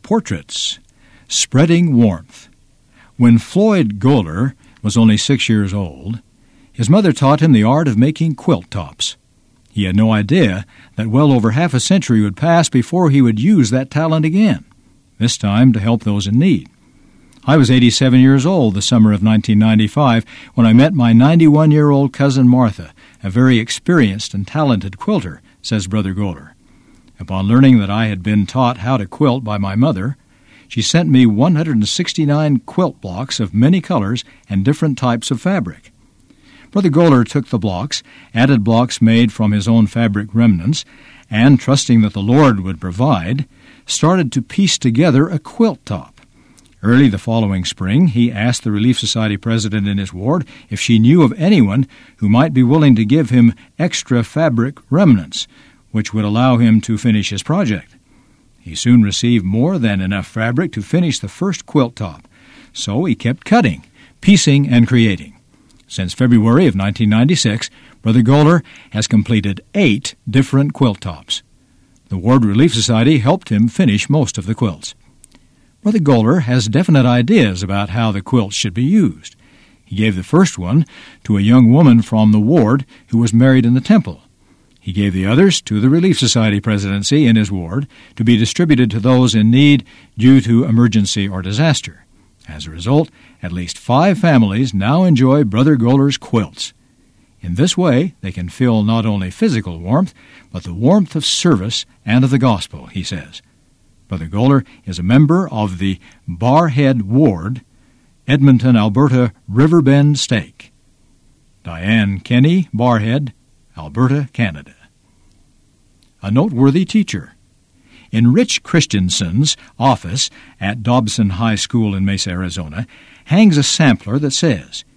Portraits, Spreading Warmth. When Floyd Goler was only 6 years old, his mother taught him the art of making quilt tops. He had no idea that well over half a century would pass before he would use that talent again, this time to help those in need. I was 87 years old the summer of 1995 when I met my 91-year-old cousin Martha, a very experienced and talented quilter, says Brother Goler. Upon learning that I had been taught how to quilt by my mother, she sent me 169 quilt blocks of many colors and different types of fabric. Brother Goler took the blocks, added blocks made from his own fabric remnants, and, trusting that the Lord would provide, started to piece together a quilt top. Early the following spring, he asked the Relief Society president in his ward if she knew of anyone who might be willing to give him extra fabric remnants, which would allow him to finish his project. He soon received more than enough fabric to finish the first quilt top, so he kept cutting, piecing, and creating. Since February of 1996, Brother Goler has completed 8 different quilt tops. The Ward Relief Society helped him finish most of the quilts. Brother Goler has definite ideas about how the quilts should be used. He gave the first one to a young woman from the ward who was married in the temple. He gave the others to the Relief Society presidency in his ward to be distributed to those in need due to emergency or disaster. As a result, at least 5 families now enjoy Brother Goler's quilts. In this way, they can feel not only physical warmth, but the warmth of service and of the gospel, he says. Brother Goler is a member of the Barhead Ward, Edmonton, Alberta Riverbend Stake. Diane Kenny, Barhead, Alberta, Canada. A noteworthy teacher. In Rich Christensen's office at Dobson High School in Mesa, Arizona, hangs a sampler that says,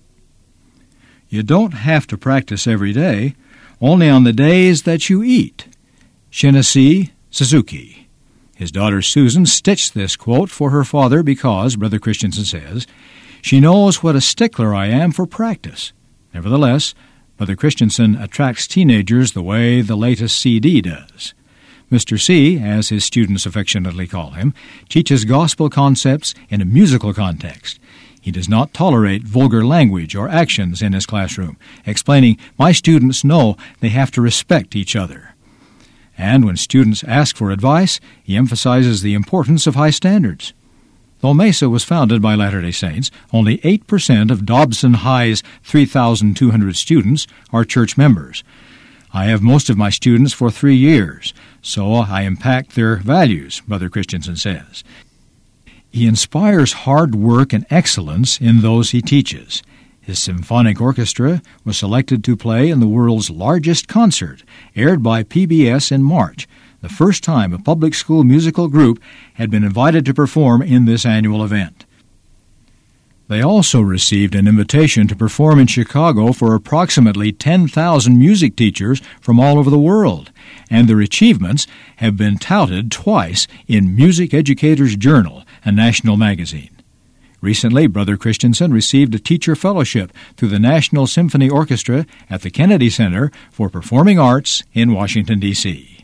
"You don't have to practice every day, only on the days that you eat." Shinesei Suzuki. His daughter Susan stitched this quote for her father because, Brother Christensen says, she knows what a stickler I am for practice. Nevertheless, Brother Christensen attracts teenagers the way the latest CD does. Mr. C, as his students affectionately call him, teaches gospel concepts in a musical context. He does not tolerate vulgar language or actions in his classroom, explaining, "My students know they have to respect each other." And when students ask for advice, he emphasizes the importance of high standards. Though Mesa was founded by Latter-day Saints, only 8% of Dobson High's 3,200 students are church members. I have most of my students for 3 years, so I impact their values, Brother Christensen says. He inspires hard work and excellence in those he teaches. His symphonic orchestra was selected to play in the world's largest concert, aired by PBS in March, the first time a public school musical group had been invited to perform in this annual event. They also received an invitation to perform in Chicago for approximately 10,000 music teachers from all over the world, and their achievements have been touted twice in Music Educators Journal, a national magazine. Recently, Brother Christensen received a teacher fellowship through the National Symphony Orchestra at the Kennedy Center for Performing Arts in Washington, D.C.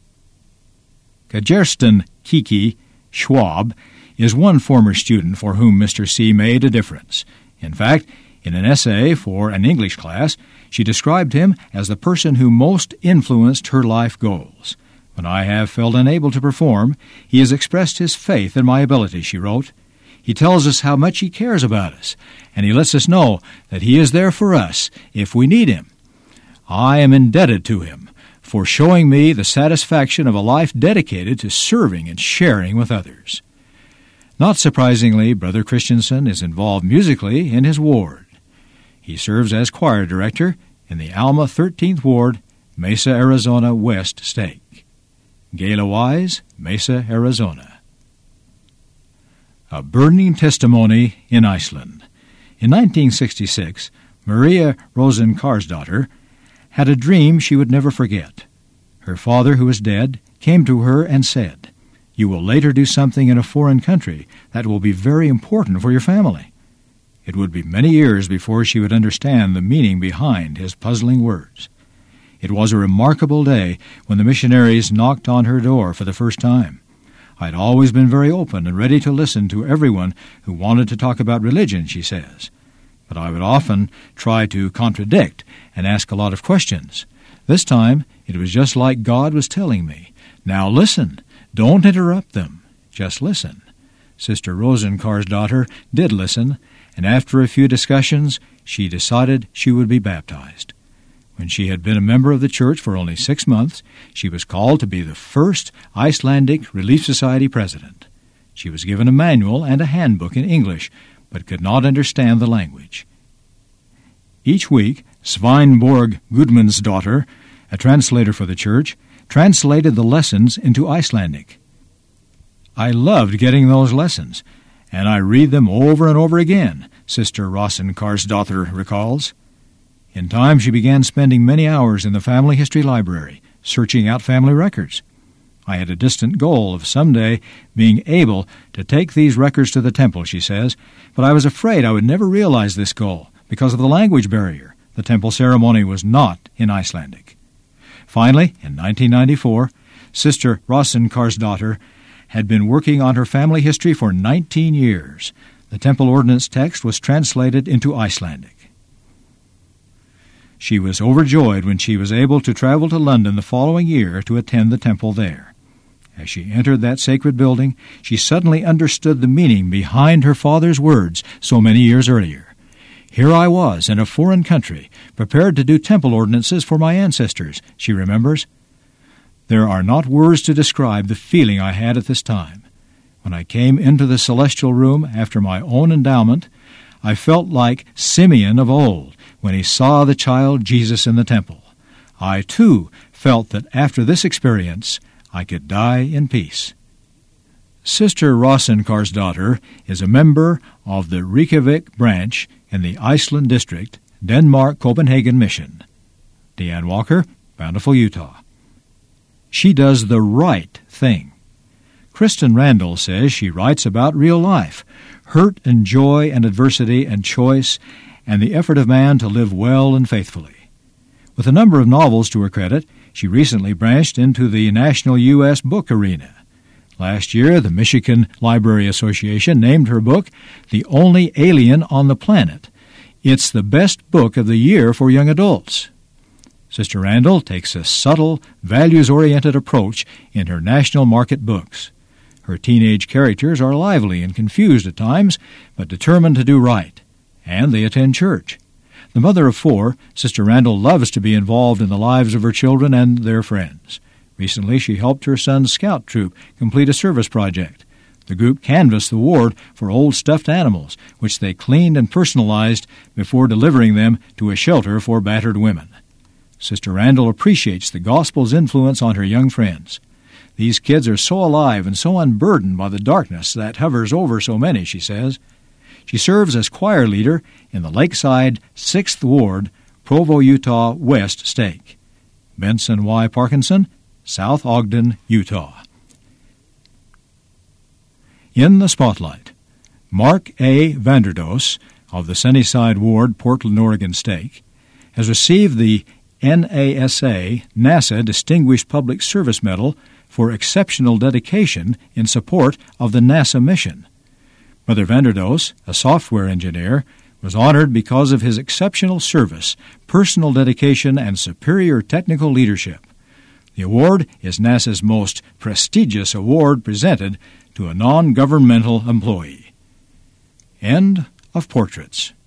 Kajersten Kiki Schwab is one former student for whom Mr. C made a difference. In fact, in an essay for an English class, she described him as the person who most influenced her life goals. "When I have felt unable to perform, he has expressed his faith in my ability," she wrote. "He tells us how much he cares about us, and he lets us know that he is there for us if we need him. I am indebted to him for showing me the satisfaction of a life dedicated to serving and sharing with others." Not surprisingly, Brother Christensen is involved musically in his ward. He serves as choir director in the Alma 13th Ward, Mesa, Arizona West Stake. Gayla Wise, Mesa, Arizona. A burning testimony in Iceland. In 1966, Maria Rosenkarsdottir had a dream she would never forget. Her father, who was dead, came to her and said, "You will later do something in a foreign country that will be very important for your family." It would be many years before she would understand the meaning behind his puzzling words. It was a remarkable day when the missionaries knocked on her door for the first time. I had always been very open and ready to listen to everyone who wanted to talk about religion, she says. But I would often try to contradict and ask a lot of questions. This time, it was just like God was telling me, "Now listen, don't interrupt them, just listen." Sister Rosenkarsdotter did listen, and after a few discussions, she decided she would be baptized. When she had been a member of the church for only 6 months, she was called to be the first Icelandic Relief Society president. She was given a manual and a handbook in English, but could not understand the language. Each week, Sveinborg Gudmundsdóttir, a translator for the church, translated the lessons into Icelandic. "I loved getting those lessons, and I read them over and over again," Sister Rosenkarsdotter recalls. In time, she began spending many hours in the family history library, searching out family records. "I had a distant goal of someday being able to take these records to the temple," she says, "but I was afraid I would never realize this goal because of the language barrier. The temple ceremony was not in Icelandic." Finally, in 1994, Sister Rosenkarsdotter had been working on her family history for 19 years. The temple ordinance text was translated into Icelandic. She was overjoyed when she was able to travel to London the following year to attend the temple there. As she entered that sacred building, she suddenly understood the meaning behind her father's words so many years earlier. "Here I was in a foreign country, prepared to do temple ordinances for my ancestors," she remembers. "There are not words to describe the feeling I had at this time. When I came into the celestial room after my own endowment, I felt like Simeon of old when he saw the child Jesus in the temple. I, too, felt that after this experience, I could die in peace." Sister Rosenkarsdotter is a member of the Reykjavik branch in the Iceland District, Denmark-Copenhagen Mission. Deanne Walker, Bountiful, Utah. She does the right thing. Kristen Randall says she writes about real life, hurt and joy and adversity and choice, and the effort of man to live well and faithfully. With a number of novels to her credit, she recently branched into the national U.S. book arena. Last year, the Michigan Library Association named her book The Only Alien on the Planet. It's the best book of the year for young adults. Sister Randall takes a subtle, values-oriented approach in her national market books. Her teenage characters are lively and confused at times, but determined to do right, and they attend church. The mother of 4, Sister Randall loves to be involved in the lives of her children and their friends. Recently, she helped her son's scout troop complete a service project. The group canvassed the ward for old stuffed animals, which they cleaned and personalized before delivering them to a shelter for battered women. Sister Randall appreciates the gospel's influence on her young friends. "These kids are so alive and so unburdened by the darkness that hovers over so many," she says. She serves as choir leader in the Lakeside 6th Ward, Provo, Utah West Stake. Benson Y. Parkinson, South Ogden, Utah. In the Spotlight, Mark A. Vanderdoes of the Sunnyside Ward, Portland, Oregon Stake, has received the NASA Distinguished Public Service Medal for exceptional dedication in support of the NASA mission. Brother Vanderdoes, a software engineer, was honored because of his exceptional service, personal dedication, and superior technical leadership. The award is NASA's most prestigious award presented to a non-governmental employee. End of Portraits.